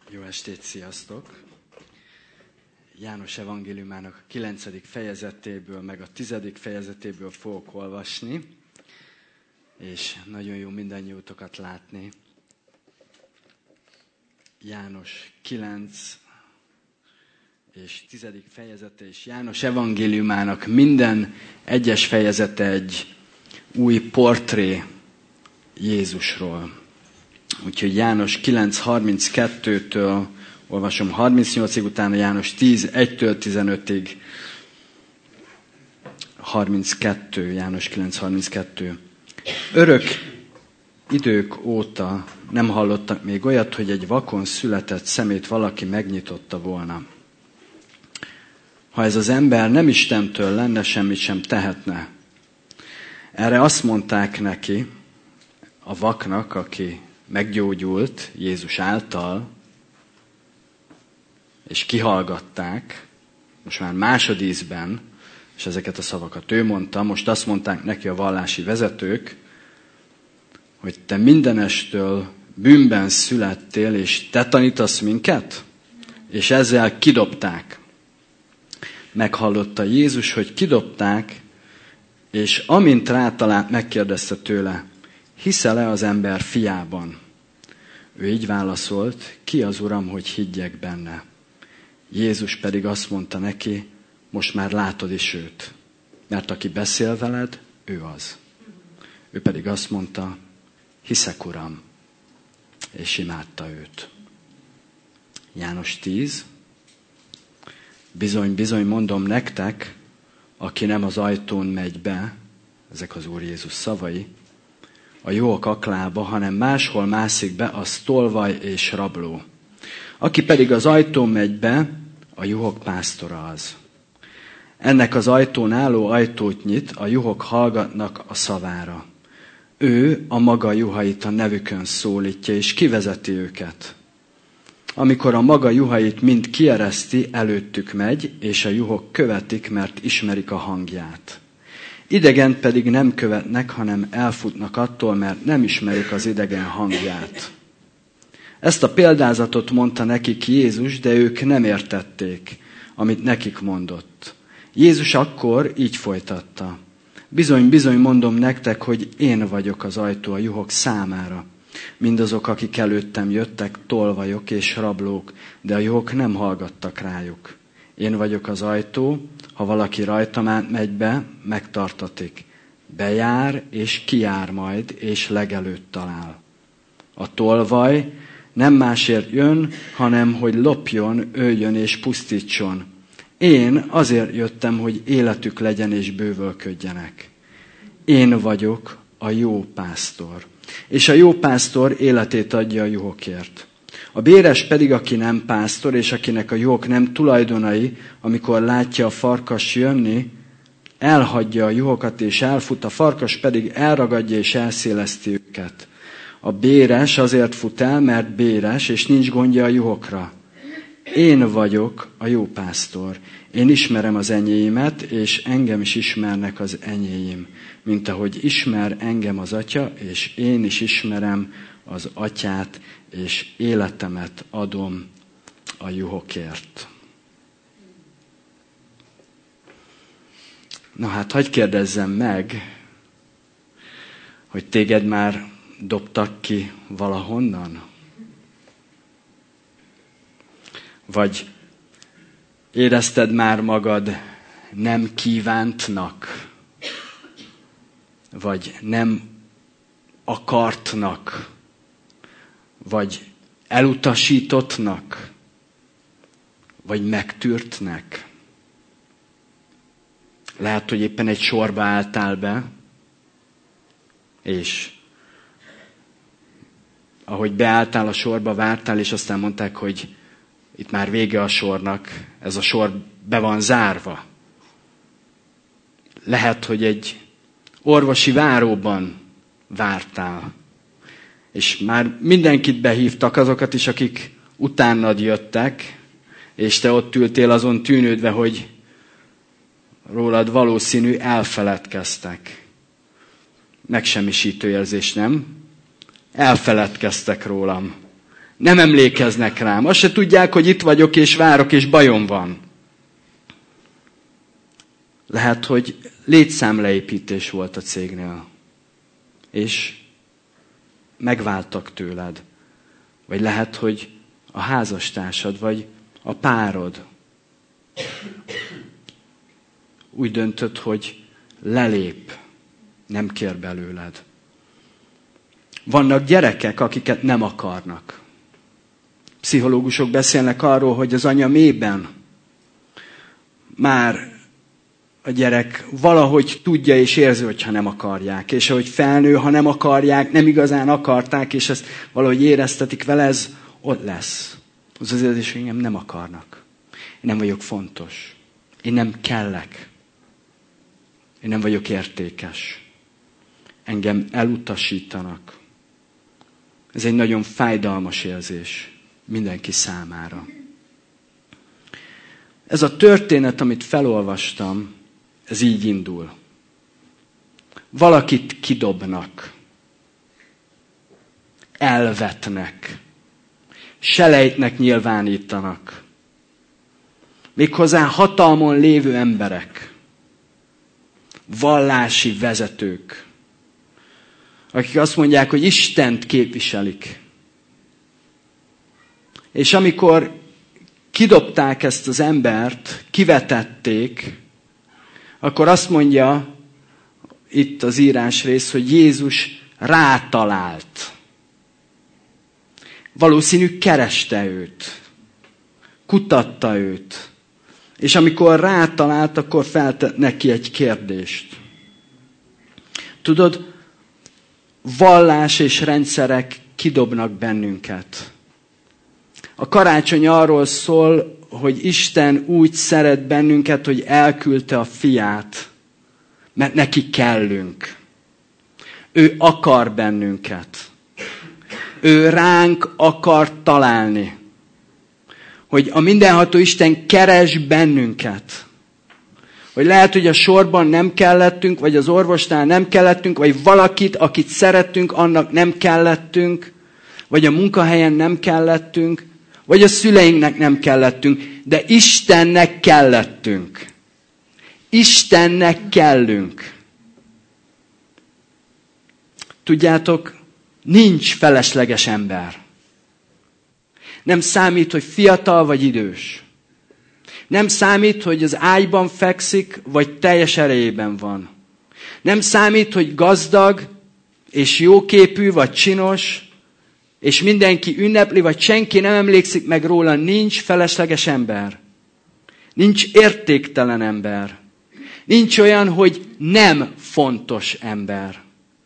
Jó estét, sziasztok! János evangéliumának a 9. fejezetéből, meg a 10. fejezetéből fogok olvasni, és nagyon jó mindannyiótokat látni. János 9 és 10. fejezete, és János evangéliumának minden egyes fejezete egy új portré Jézusról. Úgyhogy János 9:32-től olvasom 38-ig, utána János 10:1-től 15-ig 32, János 9:32. Örök idők óta nem hallottak még olyat, hogy egy vakon született szemét valaki megnyitotta volna. Ha ez az ember nem Istentől lenne, semmit sem tehetne. Erre azt mondták neki, a vaknak, aki meggyógyult Jézus által, és kihallgatták, most már másodízben, és ezeket a szavakat ő mondta, most azt mondták neki a vallási vezetők, hogy te mindenestől bűnben születtél, és te tanítasz minket? És ezzel kidobták. Meghallotta Jézus, hogy kidobták, és amint rátalált, megkérdezte tőle, hiszel-e az ember fiában? Ő így válaszolt, ki az Uram, hogy higgyek benne? Jézus pedig azt mondta neki, most már látod is őt, mert aki beszél veled, ő az. Ő pedig azt mondta, hiszek, Uram, és imádta őt. János 10. Bizony, bizony mondom nektek, aki nem az ajtón megy be, ezek az Úr Jézus szavai, a juhok aklába, hanem máshol mászik be, az tolvaj és rabló. Aki pedig az ajtón megy be, a juhok pásztora az. Ennek az ajtón álló ajtót nyit, a juhok hallgatnak a szavára. Ő a maga juhait a nevükön szólítja, és kivezeti őket. Amikor a maga juhait mind kiereszti, előttük megy, és a juhok követik, mert ismerik a hangját. Idegent pedig nem követnek, hanem elfutnak attól, mert nem ismerik az idegen hangját. Ezt a példázatot mondta nekik Jézus, de ők nem értették, amit nekik mondott. Jézus akkor így folytatta. Bizony, bizony mondom nektek, hogy én vagyok az ajtó a juhok számára. Mindazok, akik előttem jöttek, tolvajok és rablók, de a juhok nem hallgattak rájuk. Én vagyok az ajtó, ha valaki rajtam át megy be, megtartatik. Bejár és kijár majd, és legelőtt talál. A tolvaj nem másért jön, hanem hogy lopjon, öljön és pusztítson. Én azért jöttem, hogy életük legyen és bővölködjenek. Én vagyok a jó pásztor, és a jó pásztor életét adja a juhokért. A béres pedig, aki nem pásztor, és akinek a juhok nem tulajdonai, amikor látja a farkas jönni, elhagyja a juhokat és elfut, a farkas pedig elragadja és elszéleszti őket. A béres azért fut el, mert béres, és nincs gondja a juhokra. Én vagyok a jó pásztor. Én ismerem az enyéimet, és engem is ismernek az enyéim, mint ahogy ismer engem az Atya, és én is ismerem az Atyát, és életemet adom a juhokért. Na hát, hadd kérdezzem meg, hogy téged már dobtak ki valahonnan? Vagy érezted már magad nem kívántnak? Vagy nem akartnak? Vagy elutasítottnak? Vagy megtűrtnek? Lehet, hogy éppen egy sorba álltál be, és ahogy beálltál a sorba, vártál, és aztán mondták, hogy itt már vége a sornak, ez a sor be van zárva. Lehet, hogy egy orvosi váróban vártál, és már mindenkit behívtak, azokat is, akik utánad jöttek, és te ott ültél azon tűnődve, hogy rólad valószínű elfeledkeztek. Megsemmisítő érzés, nem? Elfeledkeztek rólam. Nem emlékeznek rám. Azt se tudják, hogy itt vagyok, és várok, és bajom van. Lehet, hogy létszámleépítés volt a cégnél. És megváltak tőled. Vagy lehet, hogy a házastársad, vagy a párod úgy döntött, hogy lelép, nem kér belőled. Vannak gyerekek, akiket nem akarnak. Pszichológusok beszélnek arról, hogy az anya mélyben már a gyerek valahogy tudja és érzi, hogyha nem akarják. És ahogy felnő, ha nem akarják, nem igazán akarták, és ezt valahogy éreztetik vele, ez ott lesz. Az az érzés, hogy engem nem akarnak. Én nem vagyok fontos. Én nem kellek. Én nem vagyok értékes. Engem elutasítanak. Ez egy nagyon fájdalmas érzés mindenki számára. Ez a történet, amit felolvastam, ez így indul. Valakit kidobnak, elvetnek, selejtnek nyilvánítanak. Méghozzá hatalmon lévő emberek, vallási vezetők, akik azt mondják, hogy Istent képviselik. És amikor kidobták ezt az embert, kivetették, akkor azt mondja itt az írásrész, hogy Jézus rátalált. Valószínű kereste őt, kutatta őt. És amikor rátalált, akkor feltett neki egy kérdést. Tudod, vallás és rendszerek kidobnak bennünket. A karácsony arról szól, hogy Isten úgy szeret bennünket, hogy elküldte a fiát, mert neki kellünk. Ő akar bennünket. Ő ránk akar találni. Hogy a mindenható Isten keres bennünket. Hogy lehet, hogy a sorban nem kellettünk, vagy az orvosnál nem kellettünk, vagy valakit, akit szerettünk, annak nem kellettünk, vagy a munkahelyen nem kellettünk, vagy a szüleinknek nem kellettünk, de Istennek kellettünk. Istennek kellünk. Tudjátok, nincs felesleges ember. Nem számít, hogy fiatal vagy idős. Nem számít, hogy az ágyban fekszik, vagy teljes erejében van. Nem számít, hogy gazdag, és jóképű, vagy csinos, és mindenki ünnepli, vagy senki nem emlékszik meg róla. Nincs felesleges ember. Nincs értéktelen ember. Nincs olyan, hogy nem fontos ember.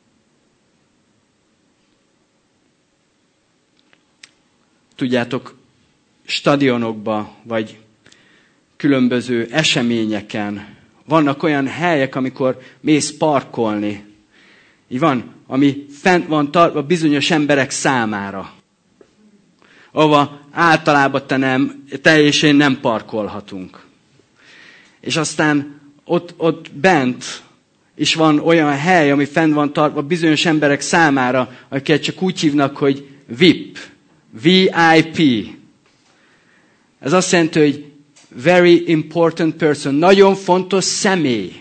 Tudjátok, stadionokban, vagy különböző eseményeken vannak olyan helyek, amikor mész parkolni. Így van, ami fent van tartva bizonyos emberek számára. Ahova általában te és én nem parkolhatunk. És aztán ott bent is van olyan hely, ami fent van tartva bizonyos emberek számára, akiket csak úgy hívnak, hogy VIP. VIP. Ez azt jelenti, hogy very important person. Nagyon fontos személy.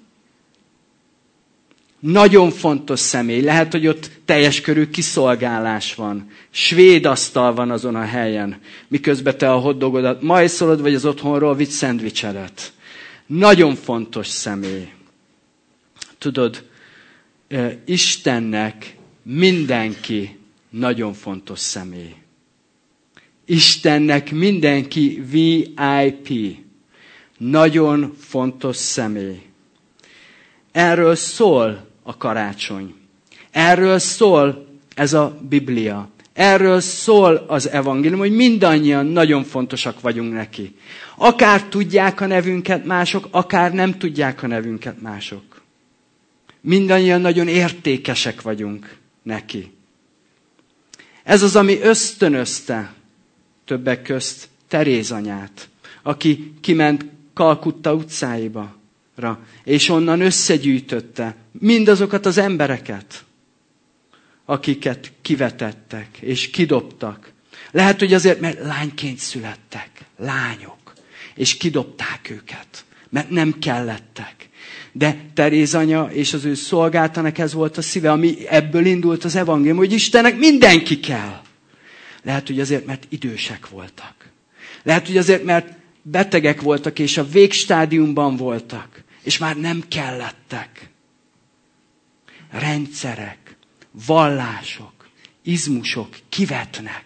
Nagyon fontos személy. Lehet, hogy ott teljes körű kiszolgálás van. Svéd asztal van azon a helyen. Miközben te a hotdogodat majszolod, vagy az otthonról vitt szendvicsedet. Nagyon fontos személy. Tudod, Istennek mindenki nagyon fontos személy. Istennek mindenki VIP. Nagyon fontos személy. Erről szól a karácsony. Erről szól ez a Biblia. Erről szól az evangélium, hogy mindannyian nagyon fontosak vagyunk neki. Akár tudják a nevünket mások, akár nem tudják a nevünket mások. Mindannyian nagyon értékesek vagyunk neki. Ez az, ami ösztönözte többek közt Teréz anyát, aki kiment Kalkutta utcáiba, és onnan összegyűjtötte mindazokat az embereket, akiket kivetettek és kidobtak, Lehet, hogy azért, mert lányként születtek. Lányok. És kidobták őket. Mert nem kellettek. De Teréz anya és az ő szolgálatának ez volt a szíve, ami ebből indult az evangélium, hogy Istennek mindenki kell. Lehet, hogy azért, mert idősek voltak. Lehet, hogy azért, mert betegek voltak, és a végstádiumban voltak. És már nem kellettek. Rendszerek, vallások, izmusok kivetnek.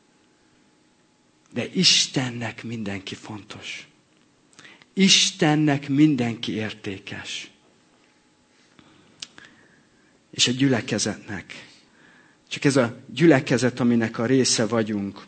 De Istennek mindenki fontos. Istennek mindenki értékes. És a gyülekezetnek. Csak ez a gyülekezet, aminek a része vagyunk.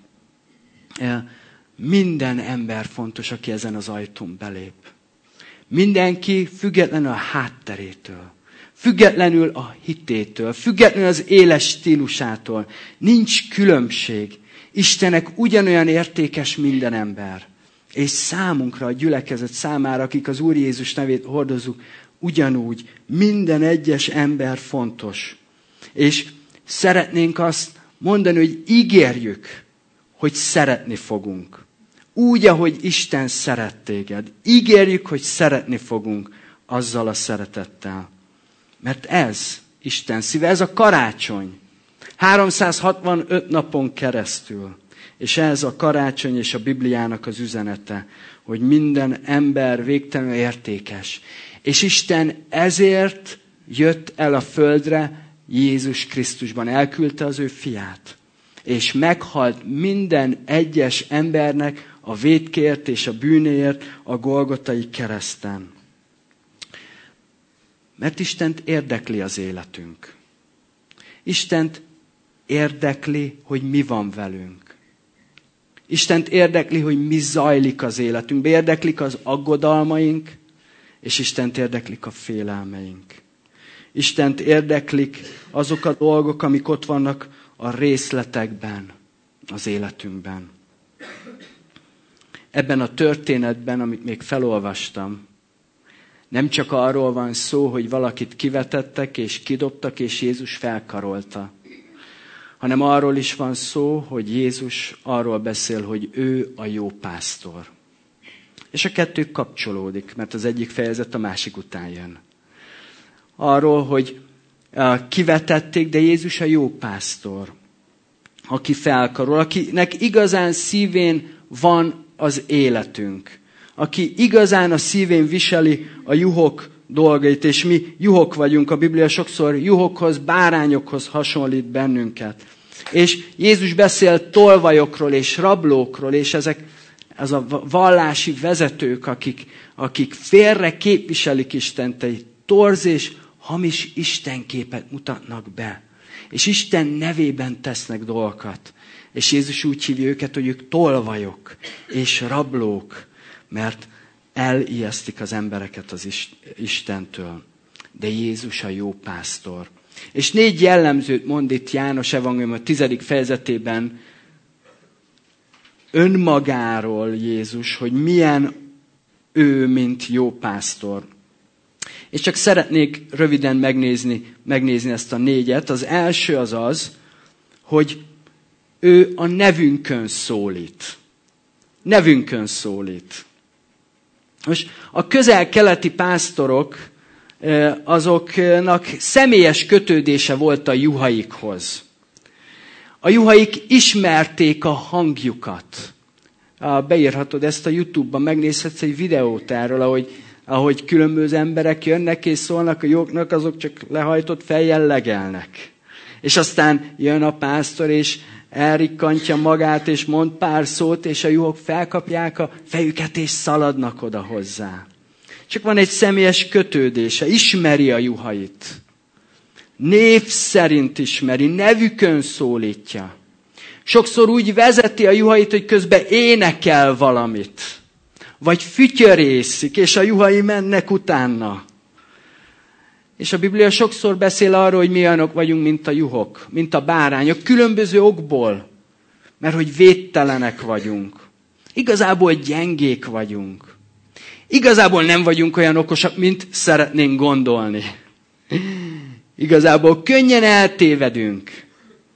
Minden ember fontos, aki ezen az ajtón belép. Mindenki függetlenül a hátterétől. Függetlenül a hitétől. Függetlenül az éles stílusától. Nincs különbség. Istennek ugyanolyan értékes minden ember. És számunkra, a gyülekezet számára, akik az Úr Jézus nevét hordozzuk, ugyanúgy minden egyes ember fontos. És szeretnénk azt mondani, hogy ígérjük, hogy szeretni fogunk. Úgy, ahogy Isten szeret téged. Ígérjük, hogy szeretni fogunk azzal a szeretettel. Mert ez Isten szíve, ez a karácsony. 365 napon keresztül. És ez a karácsony és a Bibliának az üzenete, hogy minden ember végtelenül értékes. És Isten ezért jött el a földre Jézus Krisztusban. Elküldte az ő fiát. És meghalt minden egyes embernek a vétkért és a bűnéért a Golgotai kereszten. Mert Istent érdekli az életünk. Istent érdekli, hogy mi van velünk. Istent érdekli, hogy mi zajlik az életünkben. Érdeklik az aggodalmaink, és Istent érdeklik a félelmeink. Istent érdeklik azok a dolgok, amik ott vannak a részletekben, az életünkben. Ebben a történetben, amit még felolvastam, nem csak arról van szó, hogy valakit kivetettek és kidobtak, és Jézus felkarolta, hanem arról is van szó, hogy Jézus arról beszél, hogy ő a jó pásztor. És a kettő kapcsolódik, mert az egyik fejezet a másik után jön. Arról, hogy kivetették, de Jézus a jó pásztor, aki felkarol, akinek igazán szívén van az életünk, aki igazán a szívén viseli a juhok dolgait, és mi juhok vagyunk, a Biblia sokszor juhokhoz, bárányokhoz hasonlít bennünket. És Jézus beszél tolvajokról és rablókról, és ez a vallási vezetők, akik félre képviselik Istent, egy torz és hamis istenképet mutatnak be. És Isten nevében tesznek dolgokat. És Jézus úgy hívja őket, hogy ők tolvajok és rablók, mert elijesztik az embereket az Istentől. De Jézus a jó pásztor. És 4 jellemzőt mond itt János evangélium a 10. fejezetében önmagáról Jézus, hogy milyen ő, mint jó pásztor. És csak szeretnék röviden megnézni ezt a 4-et. Az első az, hogy ő a nevünkön szólít. Nevünkön szólít. Most a közel-keleti pásztorok, azoknak személyes kötődése volt a juhaikhoz. A juhaik ismerték a hangjukat. Beírhatod ezt a YouTube-ban, megnézhetsz egy videót erről, ahogy különböző emberek jönnek és szólnak a juhoknak, azok csak lehajtott fejjel legelnek. És aztán jön a pásztor, és elrikkantja magát, és mond pár szót, és a juhok felkapják a fejüket, és szaladnak oda hozzá. Csak van egy személyes kötődése, ismeri a juhait. Név szerint ismeri, nevükön szólítja. Sokszor úgy vezeti a juhait, hogy közben énekel valamit. Vagy fütyörészik, és a juhai mennek utána. És a Biblia sokszor beszél arról, hogy mi olyanok vagyunk, mint a juhok, mint a bárányok, különböző okból. Mert hogy védtelenek vagyunk. Igazából gyengék vagyunk. Igazából nem vagyunk olyan okosak, mint szeretnénk gondolni. Igazából könnyen eltévedünk.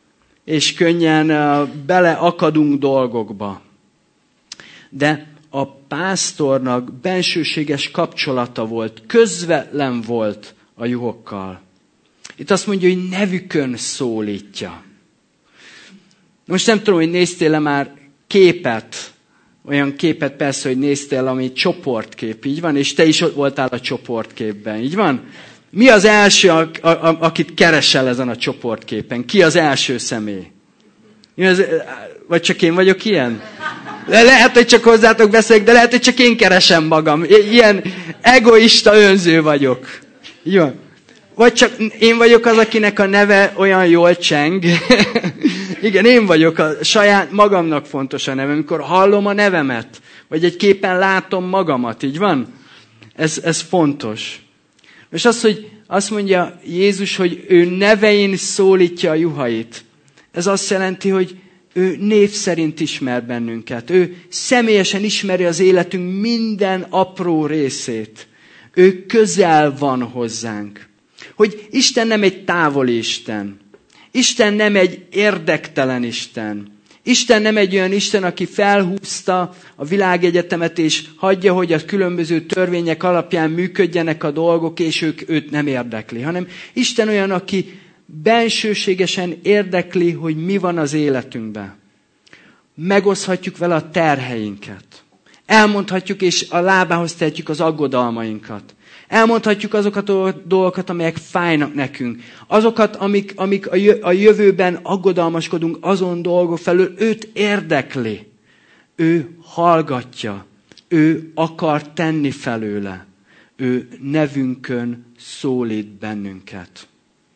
és könnyen beleakadunk dolgokba. De a pásztornak bensőséges kapcsolata volt, közvetlen volt a juhokkal. Itt azt mondja, hogy nevükön szólítja. Most nem tudom, hogy néztél-e már képet, olyan képet persze, hogy néztél, ami csoportkép, így van, és te is ott voltál a csoportképben, így van? Mi az első, akit keresel ezen a csoportképen? Ki az első személy? Vagy csak én vagyok ilyen? Lehet, hogy csak hozzátok beszélek, de lehet, hogy csak én keresem magam. Ilyen egoista önző vagyok. Jó. Vagy csak én vagyok az, akinek a neve olyan jól cseng. Igen, én vagyok, a saját magamnak fontos a nevem, amikor hallom a nevemet, vagy egy képen látom magamat, így van? Ez fontos. És az, hogy azt mondja Jézus, hogy ő nevein szólítja a juhait. Ez azt jelenti, hogy ő név szerint ismer bennünket. Ő személyesen ismeri az életünk minden apró részét. Ő közel van hozzánk. Hogy Isten nem egy távoli Isten. Isten nem egy érdektelen Isten. Isten nem egy olyan Isten, aki felhúzta a világegyetemet, és hagyja, hogy a különböző törvények alapján működjenek a dolgok, és őt nem érdekli. Hanem Isten olyan, aki bensőségesen érdekli, hogy mi van az életünkben. Megoszthatjuk vele a terheinket. Elmondhatjuk, és a lábához tehetjük az aggodalmainkat. Elmondhatjuk azokat a dolgokat, amelyek fájnak nekünk. Azokat, amik a jövőben aggodalmaskodunk azon dolgok felől, őt érdekli. Ő hallgatja. Ő akar tenni felőle. Ő nevünkön szólít bennünket.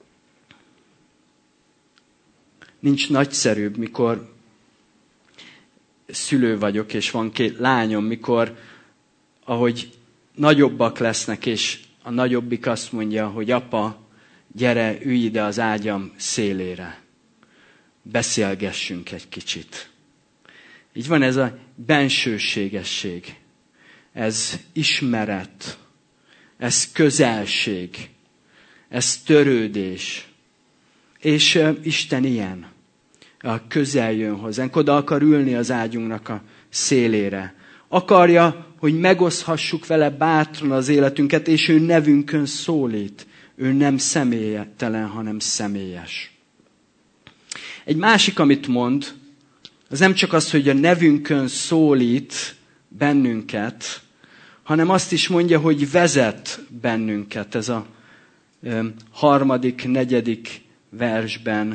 Nincs nagyszerűbb, mikor szülő vagyok, és van 2 lányom, mikor, ahogy nagyobbak lesznek, és a nagyobbik azt mondja, hogy apa, gyere, ülj ide az ágyam szélére. Beszélgessünk egy kicsit. Így van ez a bensőségesség. Ez ismeret. Ez közelség. Ez törődés. És Isten ilyen. Közel jön hozzánk. Oda akar ülni az ágyunknak a szélére. Akarja, hogy megoszthassuk vele bátran az életünket, és ő nevünkön szólít. Ő nem személytelen, hanem személyes. Egy másik, amit mond, az nem csak az, hogy a nevünkön szólít bennünket, hanem azt is mondja, hogy vezet bennünket. Ez a 3., 4. versben,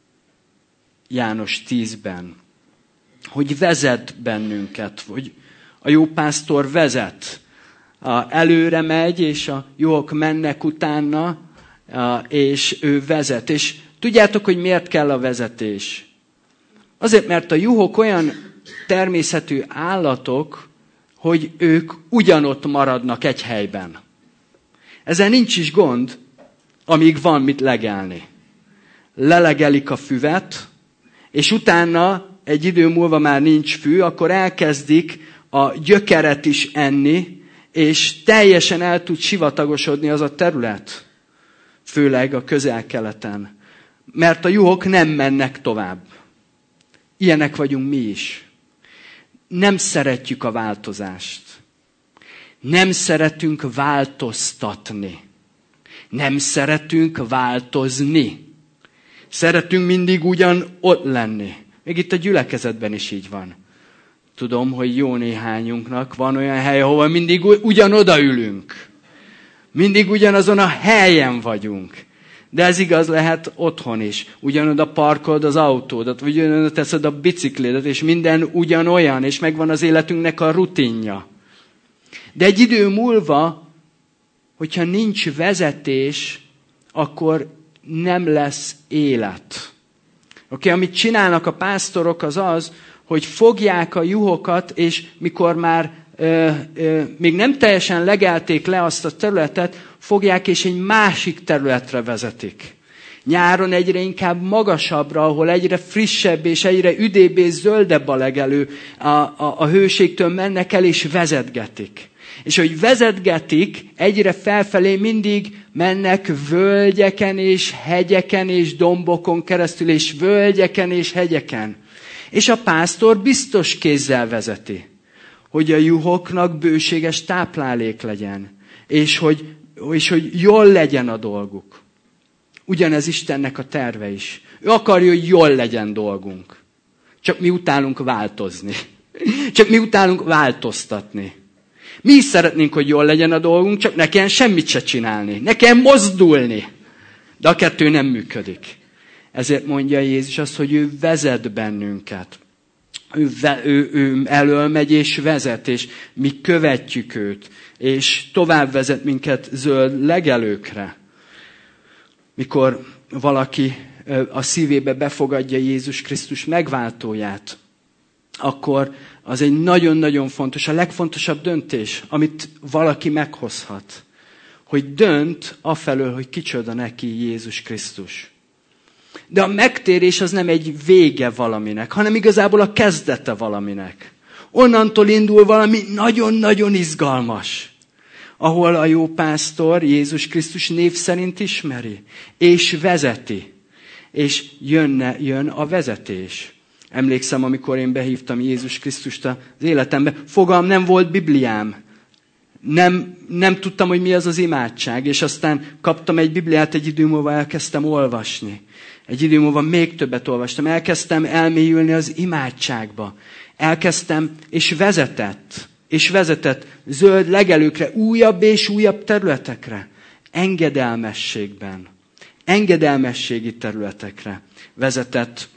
János 10-ben. Hogy vezet bennünket, hogy a jó pásztor vezet. Előre megy, és a jók mennek utána, és ő vezet. És tudjátok, hogy miért kell a vezetés? Azért, mert a juhok olyan természetű állatok, hogy ők ugyanott maradnak egy helyben. Ezzel nincs is gond, amíg van mit legelni. Lelegelik a füvet, és utána egy idő múlva már nincs fű, akkor elkezdik a gyökeret is enni, és teljesen el tud sivatagosodni az a terület. Főleg a Közel-Keleten. Mert a juhok nem mennek tovább. Ilyenek vagyunk mi is. Nem szeretjük a változást. Nem szeretünk változtatni. Nem szeretünk változni. Szeretünk mindig ugyan ott lenni. Még itt a gyülekezetben is így van. Tudom, hogy jó néhányunknak van olyan hely, ahol mindig ugyanoda ülünk. Mindig ugyanazon a helyen vagyunk. De ez igaz lehet otthon is. Ugyanoda parkolod az autódat, vagy ugyanoda teszed a biciklédet, és minden ugyanolyan, és megvan az életünknek a rutinja. De egy idő múlva, hogyha nincs vezetés, akkor nem lesz élet. Amit csinálnak a pásztorok az, hogy fogják a juhokat, és mikor már még nem teljesen legelték le azt a területet, fogják és egy másik területre vezetik. Nyáron egyre inkább magasabbra, ahol egyre frissebb és egyre üdébb és zöldebb a legelő, a hőségtől mennek el és vezetgetik. És hogy vezetgetik, egyre felfelé mindig mennek völgyeken és hegyeken és dombokon keresztül, és völgyeken és hegyeken. És a pásztor biztos kézzel vezeti, hogy a juhoknak bőséges táplálék legyen, és hogy jól legyen a dolguk. Ugyanez Istennek a terve is. Ő akarja, hogy jól legyen dolgunk. Csak mi utálunk változni. Csak mi utálunk változtatni. Mi is szeretnénk, hogy jól legyen a dolgunk, csak ne kelljen semmit se csinálni. Ne kelljen mozdulni. De a kettő nem működik. Ezért mondja Jézus azt, hogy ő vezet bennünket. Ő elől megy és vezet, és mi követjük őt. És tovább vezet minket zöld legelőkre. Mikor valaki a szívébe befogadja Jézus Krisztus megváltóját, akkor az egy nagyon-nagyon fontos, a legfontosabb döntés, amit valaki meghozhat. Hogy dönt afelől, hogy kicsoda neki Jézus Krisztus. De a megtérés az nem egy vége valaminek, hanem igazából a kezdete valaminek. Onnantól indul valami nagyon-nagyon izgalmas, ahol a jó pásztor Jézus Krisztus név szerint ismeri, és vezeti, és jön a vezetés. Emlékszem, amikor én behívtam Jézus Krisztust az életembe, fogalm nem volt Bibliám. Nem tudtam, hogy mi az az imádság, és aztán kaptam egy Bibliát, egy idő múlva elkezdtem olvasni. Egy idő múlva még többet olvastam. Elkezdtem elmélyülni az imádságba. Elkezdtem, és vezetett zöld legelőkre, újabb és újabb területekre. Engedelmességben. Engedelmességi területekre. Vezetett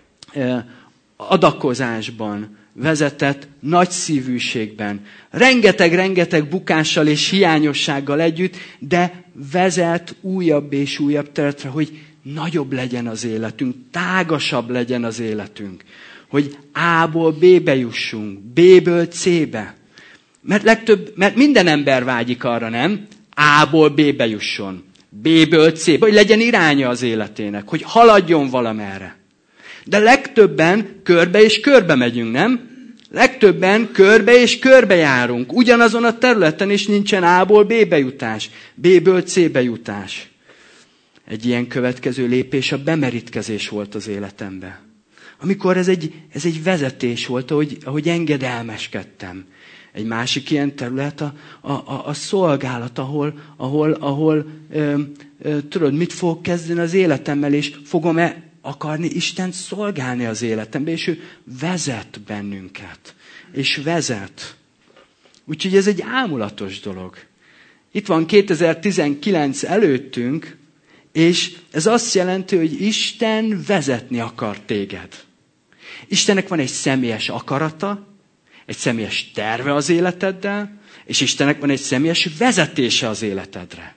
adakozásban. Vezetett nagyszívűségben. Rengeteg bukással és hiányossággal együtt, de vezet újabb és újabb területre, hogy nagyobb legyen az életünk, tágasabb legyen az életünk. Hogy A-ból B-be jussunk, B-ből C-be. Mert minden ember vágyik arra, nem? A-ból B-be jusson, B-ből C-be, hogy legyen iránya az életének, hogy haladjon valamerre. De legtöbben körbe és körbe megyünk, nem? Legtöbben körbe és körbe járunk, ugyanazon a területen, és nincsen A-ból B-be jutás, B-ből C-be jutás. Egy ilyen következő lépés a bemerítkezés volt az életemben. Amikor ez egy vezetés volt, ahogy engedelmeskedtem. Egy másik ilyen terület a szolgálat, ahol tudod, mit fogok kezdeni az életemmel, és fogom-e akarni Istent szolgálni az életembe, és ő vezet bennünket. És vezet. Úgyhogy ez egy ámulatos dolog. Itt van 2019 előttünk, és ez azt jelenti, hogy Isten vezetni akar téged. Istennek van egy személyes akarata, egy személyes terve az életeddel, és Istennek van egy személyes vezetése az életedre.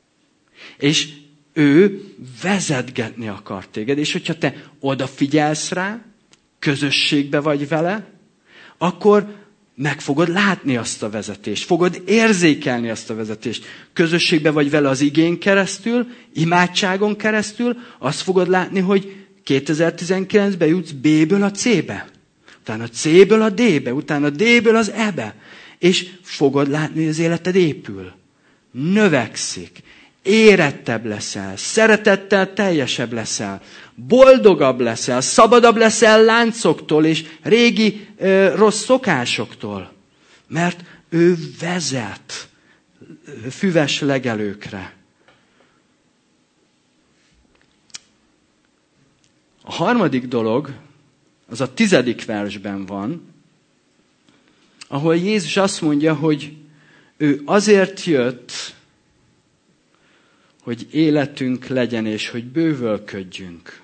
És ő vezetgetni akar téged, és hogyha te odafigyelsz rá, közösségbe vagy vele, akkor meg fogod látni azt a vezetést, fogod érzékelni azt a vezetést. Közösségbe vagy vele az igén keresztül, imádságon keresztül, azt fogod látni, hogy 2019-ben jutsz B-ből a C-be, utána C-ből a D-be, utána D-ből az E-be, és fogod látni, hogy az életed épül, növekszik, érettebb leszel, szeretettel teljesebb leszel, boldogabb leszel, szabadabb leszel láncoktól és régi rossz szokásoktól. Mert ő vezet füves legelőkre. A harmadik dolog, az a 10. versben van, ahol Jézus azt mondja, hogy ő azért jött, hogy életünk legyen, és hogy bővölködjünk.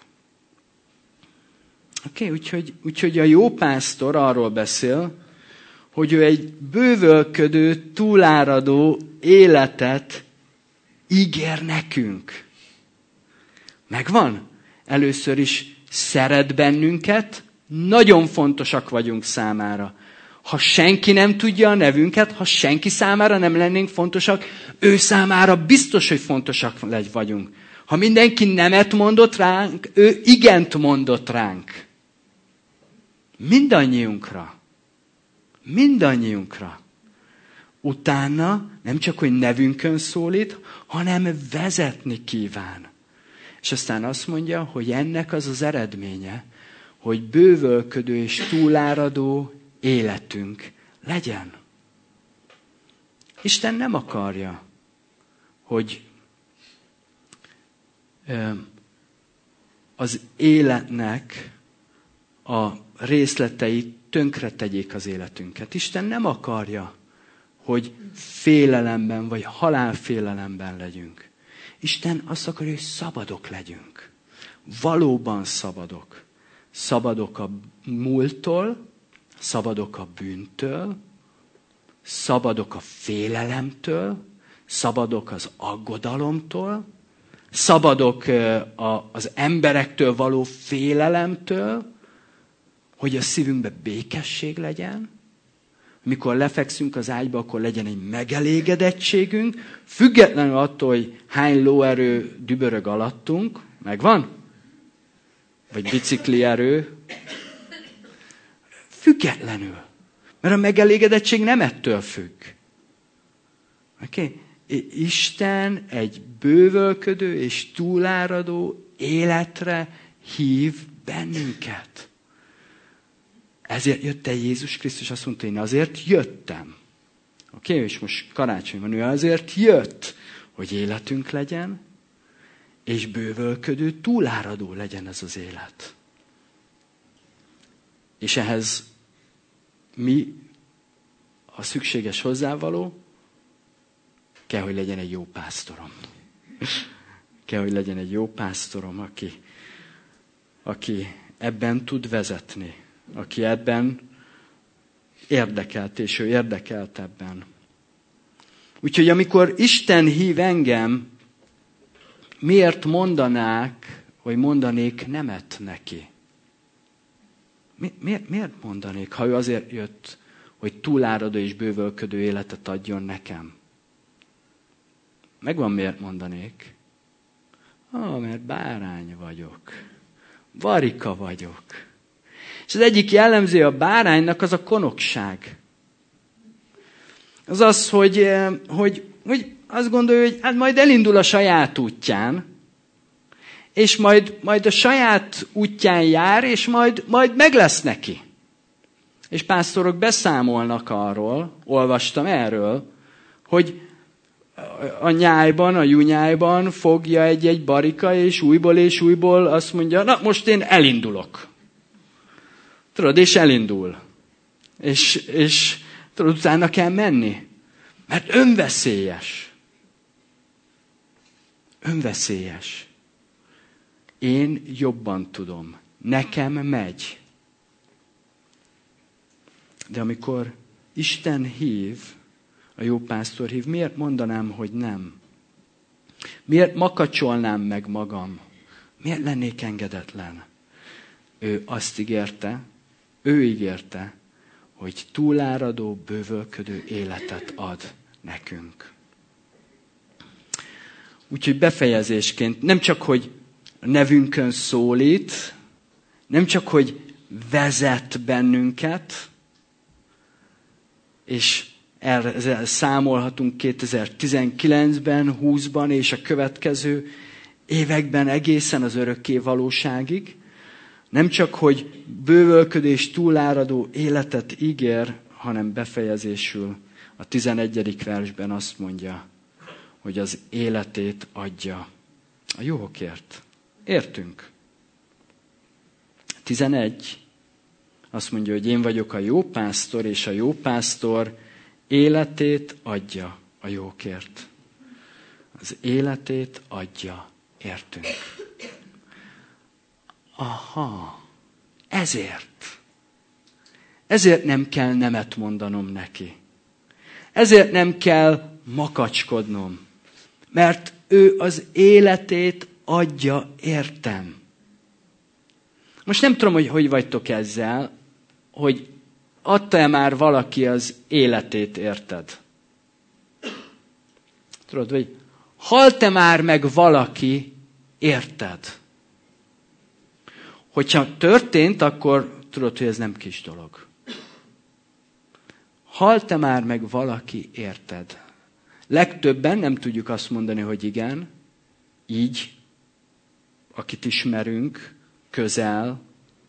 Úgyhogy a jó pásztor arról beszél, hogy ő egy bővölködő, túláradó életet ígér nekünk. Megvan? Először is szeret bennünket, nagyon fontosak vagyunk számára. Ha senki nem tudja a nevünket, ha senki számára nem lennénk fontosak, ő számára biztos, hogy fontosak vagyunk. Ha mindenki nemet mondott ránk, ő igent mondott ránk. Mindannyiunkra. utána nem csak, hogy nevünkön szólít, hanem vezetni kíván. És aztán azt mondja, hogy ennek az az eredménye, hogy bővölködő és túláradó életünk legyen. Isten nem akarja, hogy az életnek a részletei tönkretegyék az életünket. Isten nem akarja, hogy félelemben vagy halálfélelemben legyünk. Isten azt akarja, hogy szabadok legyünk. Valóban szabadok. Szabadok a múlttól, szabadok a bűntől, szabadok a félelemtől, szabadok az aggodalomtól, szabadok az emberektől való félelemtől, hogy a szívünkben békesség legyen. Mikor lefekszünk az ágyba, akkor legyen egy megelégedettségünk, függetlenül attól, hogy hány lóerő dübörög alattunk. Megvan? Vagy bicikli erő. Függetlenül. Mert a megelégedettség nem ettől függ. Okay? Isten egy bővölködő és túláradó életre hív bennünket. Ezért jött el Jézus Krisztus, azt mondta, én azért jöttem. Oké, és most karácsony van, ő azért jött, hogy életünk legyen, és bővölködő, túláradó legyen ez az élet. És ehhez mi a szükséges hozzávaló? Kell, hogy legyen egy jó pásztorom. Kell, hogy legyen egy jó pásztorom, aki ebben tud vezetni. Aki ebben érdekelt, és ő érdekelt ebben. Úgyhogy amikor Isten hív engem, miért mondanék nemet neki? Miért mondanék, ha ő azért jött, hogy túláradó és bővölködő életet adjon nekem? Megvan, miért mondanék? Mert bárány vagyok. Varika vagyok. És az egyik jellemző a báránynak az a konokság. Az az, hogy azt gondolja, hogy hát majd elindul a saját útján, és majd a saját útján jár, és majd meg lesz neki. És pásztorok beszámolnak arról, olvastam erről, hogy a nyájban, a junyájban fogja egy barika, és újból azt mondja, na most én elindulok. Tudod, és elindul. És tudod, utána kell menni. Mert önveszélyes. Önveszélyes. Én jobban tudom. Nekem megy. De amikor Isten hív, a jó pásztor hív, miért mondanám, hogy nem? Miért makacsolnám meg magam? Miért lennék engedetlen? Ő azt ígérte, hogy túláradó, bővölködő életet ad nekünk. Úgyhogy befejezésként nem csak, hogy nevünkön szólít, nem csak, hogy vezet bennünket, és erre számolhatunk 2019-ben, 20-ban és a következő években egészen az örökké valóságig. Nem csak, hogy bővölködés, túláradó életet ígér, hanem befejezésül a 11. versben azt mondja, hogy az életét adja a jókért. Értünk? 11. Azt mondja, hogy én vagyok a jó pásztor, és a jó pásztor életét adja a jókért. Az életét adja. Értünk? Aha, ezért nem kell nemet mondanom neki. Ezért nem kell makacskodnom. Mert ő az életét adja, értem. Most nem tudom, hogy vagytok ezzel, hogy adta-e már valaki az életét, érted? Tudod, vagy halt-e már meg valaki, érted? Hogyha történt, akkor tudod, hogy ez nem kis dolog. halt-e már meg valaki érted? Legtöbben nem tudjuk azt mondani, hogy igen, így, akit ismerünk, közel,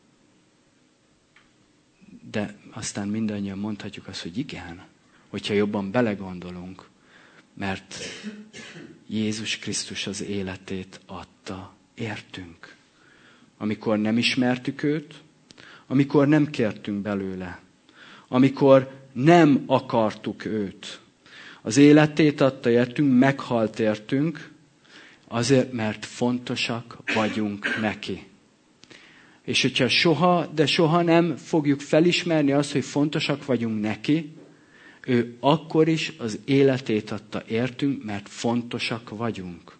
de aztán mindannyian mondhatjuk azt, hogy igen, hogyha jobban belegondolunk, mert Jézus Krisztus az életét adta értünk. Amikor nem ismertük őt, amikor nem kértünk belőle, amikor nem akartuk őt. Az életét adta értünk, meghalt értünk, azért, mert fontosak vagyunk neki. És hogyha soha nem fogjuk felismerni azt, hogy fontosak vagyunk neki, ő akkor is az életét adta értünk, mert fontosak vagyunk.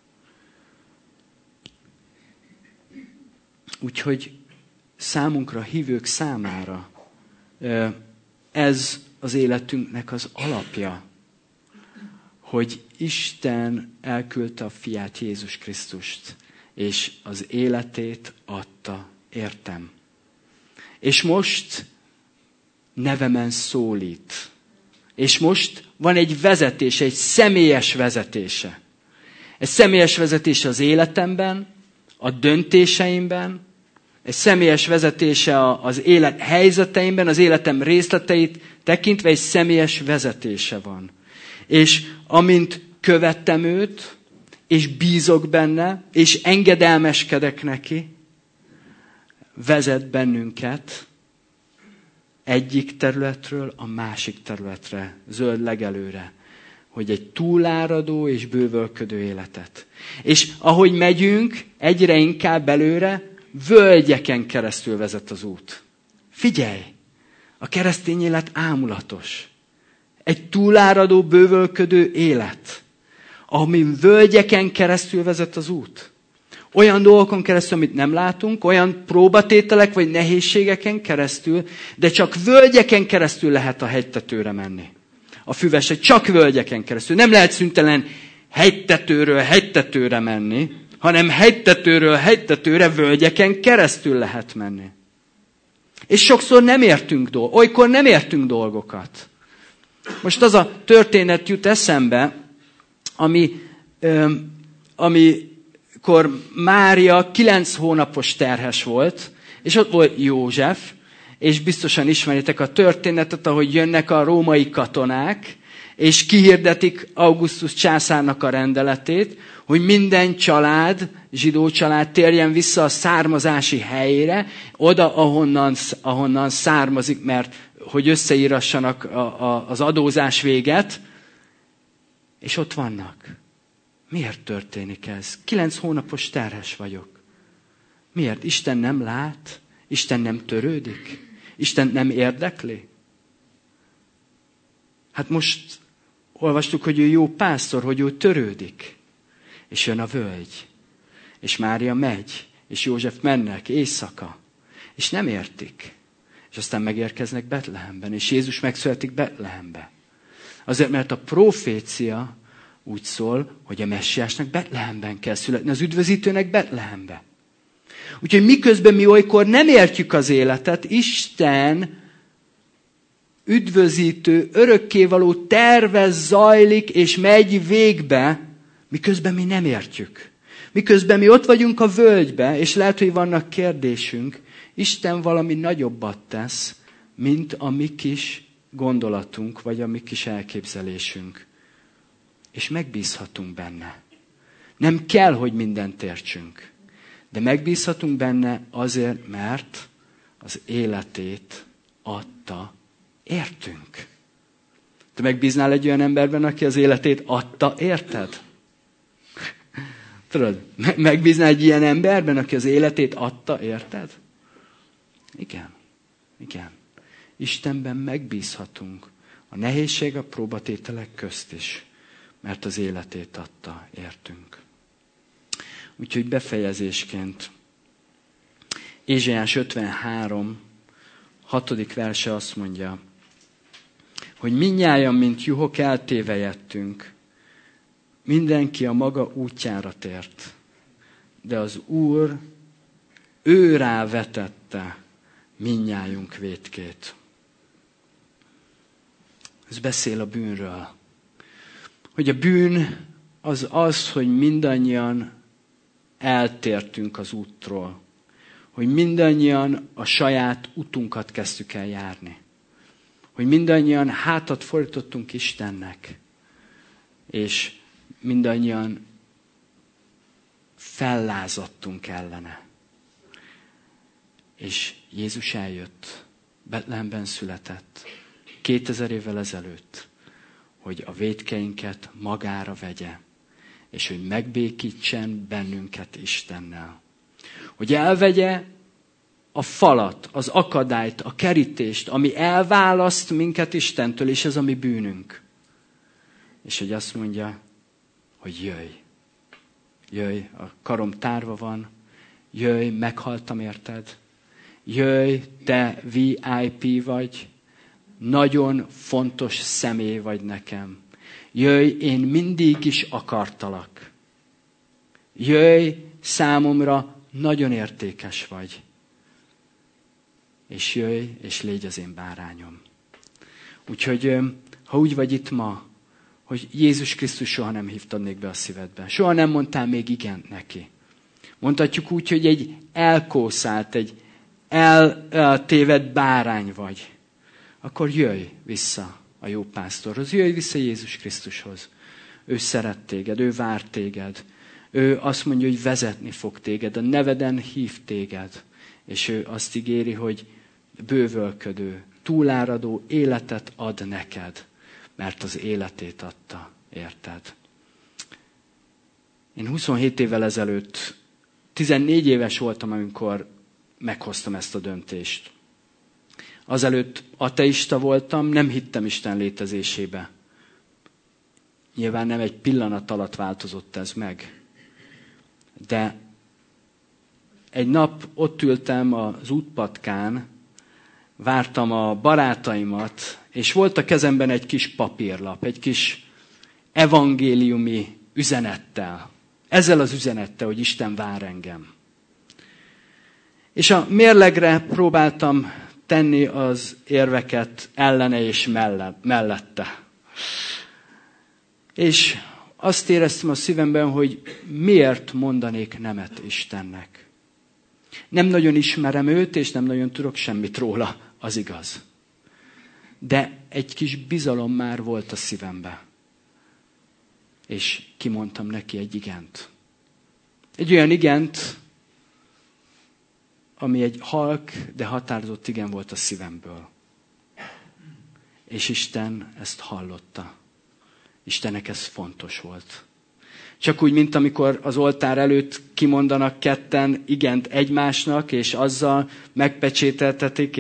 Úgyhogy számunkra, hívők számára ez az életünknek az alapja, hogy Isten elküldte a fiát, Jézus Krisztust, és az életét adta értem. És most nevemen szólít. És most van egy vezetése, egy személyes vezetése. Egy személyes vezetése az életemben, a döntéseimben, egy személyes vezetése az élet helyzeteimben, az életem részleteit tekintve egy személyes vezetése van. És amint követtem őt, és bízok benne, és engedelmeskedek neki, vezet bennünket egyik területről a másik területre, zöld legelőre, hogy egy túláradó és bővölködő életet. És ahogy megyünk, egyre inkább előre, völgyeken keresztül vezet az út. Figyelj! A keresztény élet ámulatos. Egy túláradó, bővölködő élet, amin völgyeken keresztül vezet az út. Olyan dolgokon keresztül, amit nem látunk, olyan próbatételek vagy nehézségeken keresztül, de csak völgyeken keresztül lehet a hegytetőre menni. A füvesre csak völgyeken keresztül. Nem lehet szüntelen hegytetőről hegytetőre menni, hanem hegytetőről hegytetőre völgyeken keresztül lehet menni. És sokszor nem értünk olykor nem értünk dolgokat. Most az a történet jut eszembe, amikor Mária 9 hónapos terhes volt, és ott volt József, és biztosan ismeritek a történetet, ahogy jönnek a római katonák, és kihirdetik Augustus császárnak a rendeletét, hogy minden család, zsidó család térjen vissza a származási helyére, oda, ahonnan származik, mert hogy összeírassanak az adózás véget, és ott vannak. Miért történik ez? 9 hónapos terhes vagyok. Miért? Isten nem lát? Isten nem törődik? Isten nem érdekli? Hát most olvastuk, hogy ő jó pásztor, hogy ő törődik. És jön a völgy. És Mária megy. És József mennek éjszaka. És nem értik. És aztán megérkeznek Betlehemben. És Jézus megszületik Betlehembe. Azért, mert a profécia úgy szól, hogy a messiásnak Betlehemben kell születni, az üdvözítőnek Betlehembe. Úgyhogy miközben mi olykor nem értjük az életet, Isten üdvözítő, örökkévaló terve zajlik és megy végbe, miközben mi nem értjük. Miközben mi ott vagyunk a völgybe, és lehet, hogy vannak kérdésünk, Isten valami nagyobbat tesz, mint a mi kis gondolatunk, vagy a mi kis elképzelésünk. És megbízhatunk benne. Nem kell, hogy mindent értsünk. De megbízhatunk benne azért, mert az életét adta értünk. Te megbíznál egy olyan emberben, aki az életét adta érted? Tudod, megbíznál egy ilyen emberben, aki az életét adta érted? Igen. Igen. Istenben megbízhatunk. A nehézség, a próbatételek közt is. Mert az életét adta értünk. Úgyhogy befejezésként Ézsaiás 53, 6. verse azt mondja, hogy mindnyájan, mint juhok eltévejedtünk, mindenki a maga útjára tért, de az Úr, ő rávetette mindnyájunk vétkét. Ez beszél a bűnről. Hogy a bűn az, hogy mindannyian eltértünk az útról. Hogy mindannyian a saját utunkat kezdtük el járni. Hogy mindannyian hátat fordítottunk Istennek. És mindannyian fellázadtunk ellene. És Jézus eljött, Betlehemben született, 2000 évvel ezelőtt, hogy a vétkeinket magára vegye, és hogy megbékítsen bennünket Istennel. Hogy elvegye a falat, az akadályt, a kerítést, ami elválaszt minket Istentől, és ez a mi bűnünk. És hogy azt mondja, hogy jöjj. Jöjj, a karom tárva van, jöjj, meghaltam érted. Jöjj, te VIP vagy, nagyon fontos személy vagy nekem. Jöjj, én mindig is akartalak. Jöjj, számomra nagyon értékes vagy. És jöjj, és légy az én bárányom. Úgyhogy, ha úgy vagy itt ma, hogy Jézus Krisztus soha nem hívtad még be a szívedbe. Soha nem mondtál még igent neki. Mondhatjuk úgy, hogy egy elkószált, egy eltévedt bárány vagy. Akkor jöjj vissza a jó pásztorhoz. Jöjj vissza Jézus Krisztushoz. Ő szeret téged, ő vár téged. Ő azt mondja, hogy vezetni fog téged, a neveden hív téged. És ő azt ígéri, hogy bővölködő, túláradó életet ad neked. Mert az életét adta, érted? Én 27 évvel ezelőtt, 14 éves voltam, amikor meghoztam ezt a döntést. Azelőtt ateista voltam, nem hittem Isten létezésébe. Nyilván nem egy pillanat alatt változott ez meg. De egy nap ott ültem az útpatkán, vártam a barátaimat, és volt a kezemben egy kis papírlap, egy kis evangéliumi üzenettel. Ezzel az üzenettel, hogy Isten vár engem. És a mérlegre próbáltam tenni az érveket ellene és mellette. És azt éreztem a szívemben, hogy miért mondanék nemet Istennek. Nem nagyon ismerem őt, és nem nagyon tudok semmit róla, az igaz. De egy kis bizalom már volt a szívemben. És kimondtam neki egy igent. Egy olyan igent, ami egy halk, de határozott igen volt a szívemből. És Isten ezt hallotta. Istennek ez fontos volt. Csak úgy, mint amikor az oltár előtt kimondanak ketten igent egymásnak, és azzal megpecsételtetik,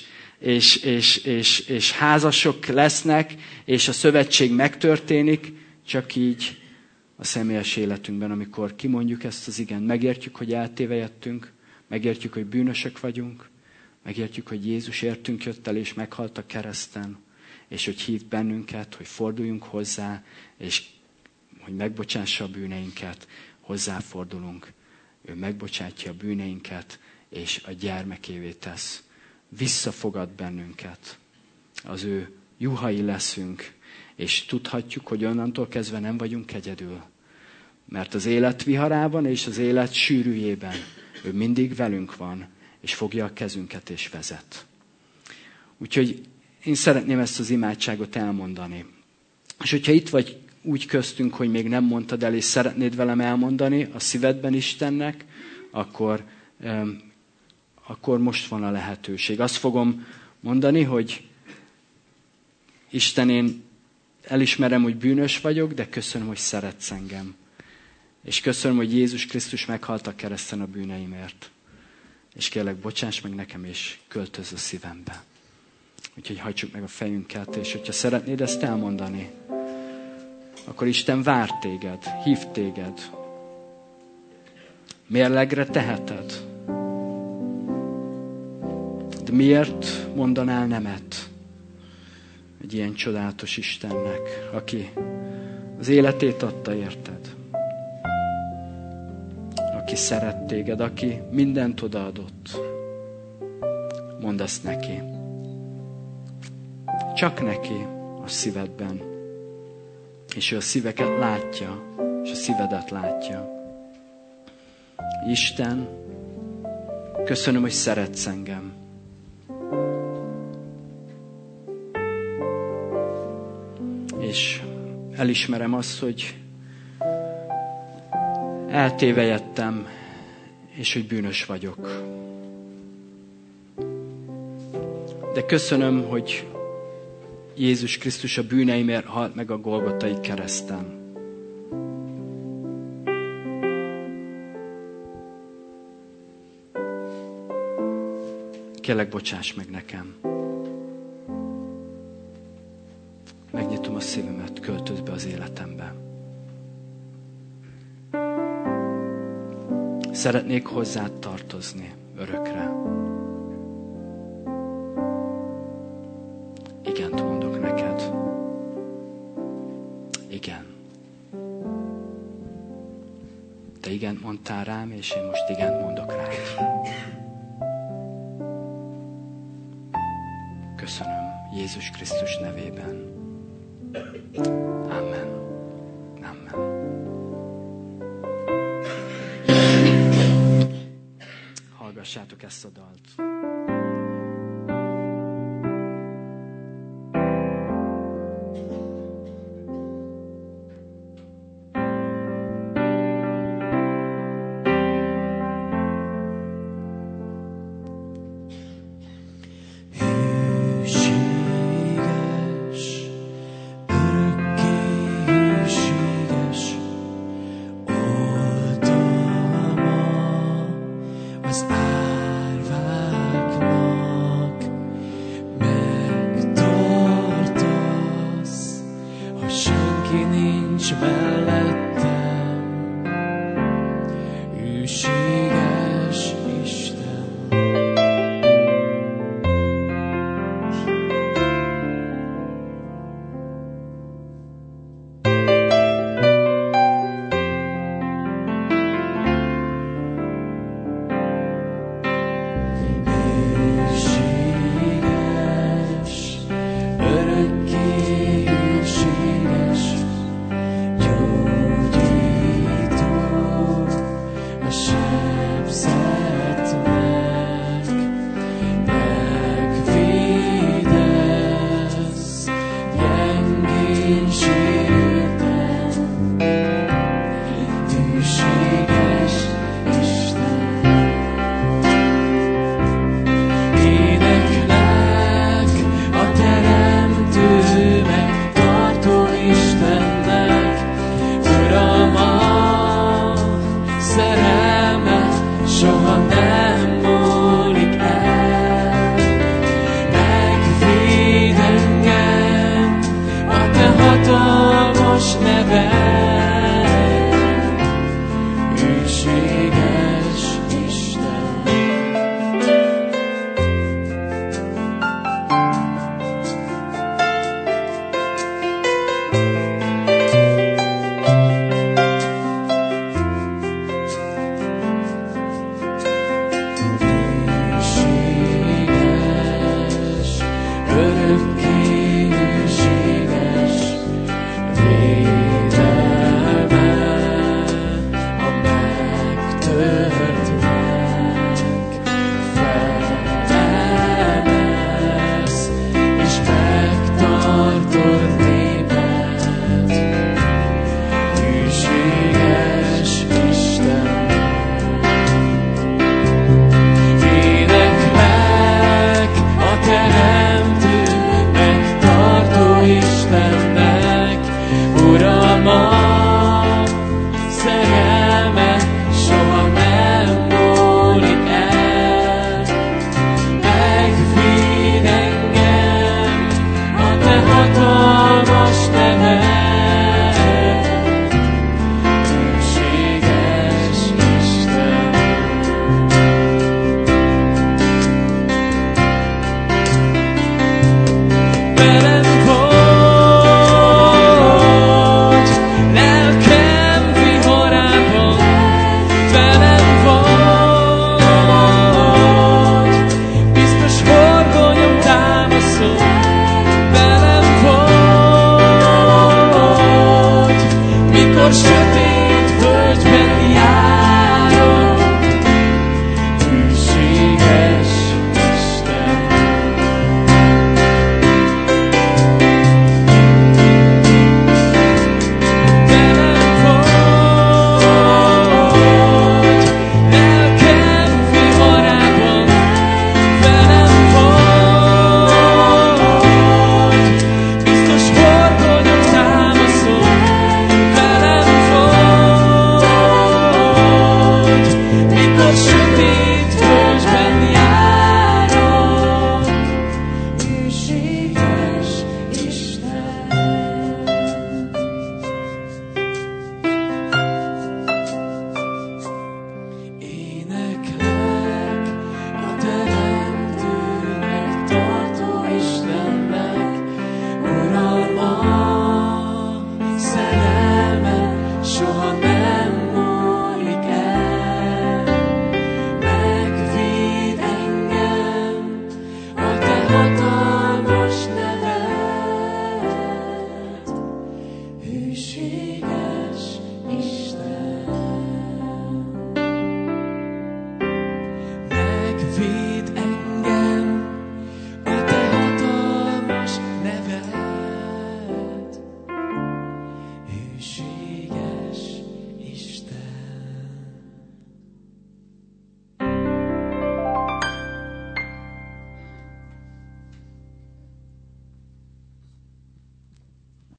és házasok lesznek, és a szövetség megtörténik, csak így a személyes életünkben, amikor kimondjuk ezt az igent, megértjük, hogy eltévejettünk, megértjük, hogy bűnösök vagyunk, megértjük, hogy Jézus értünk jött el, és meghalt a kereszten, és hogy hív bennünket, hogy forduljunk hozzá, és hogy megbocsássa a bűneinket, hozzáfordulunk. Ő megbocsátja a bűneinket, és a gyermekévé tesz. Visszafogad bennünket. Az ő juhai leszünk, és tudhatjuk, hogy onnantól kezdve nem vagyunk egyedül. Mert az élet viharában és az élet sűrűjében ő mindig velünk van, és fogja a kezünket és vezet. Úgyhogy én szeretném ezt az imádságot elmondani. És hogyha itt vagy úgy köztünk, hogy még nem mondtad el, és szeretnéd velem elmondani a szívedben Istennek, akkor most van a lehetőség. Azt fogom mondani, hogy Isten, én elismerem, hogy bűnös vagyok, de köszönöm, hogy szeretsz engem. És köszönöm, hogy Jézus Krisztus meghalt a kereszten a bűneimért. És kérlek, bocsáss meg nekem, és költözz a szívembe. Úgyhogy hajtsuk meg a fejünket, és hogyha szeretnéd ezt elmondani, akkor Isten vár téged, hív téged. Mérlegre teheted. De miért mondanál nemet egy ilyen csodálatos Istennek, aki az életét adta érted? Aki szeret téged, aki mindent odaadott. Mondd ezt neki. Csak neki, a szívedben. És ő a szíveket látja, és a szívedet látja. Isten, köszönöm, hogy szeretsz engem. És elismerem azt, hogy eltévejedtem, és hogy bűnös vagyok. De köszönöm, hogy Jézus Krisztus a bűneimért halt meg a Golgotai kereszten. Kérlek, bocsáss meg nekem. Megnyitom a szívemet, költözz be az életembe. Szeretnék hozzád tartozni örökre. Igent mondok neked. Igen. Te igent mondtál rám, és én most igent mondok rád. Köszönöm Jézus Krisztus nevében. Amen. Amen. Hallgassátok ezt a dalt. Nincs mellett.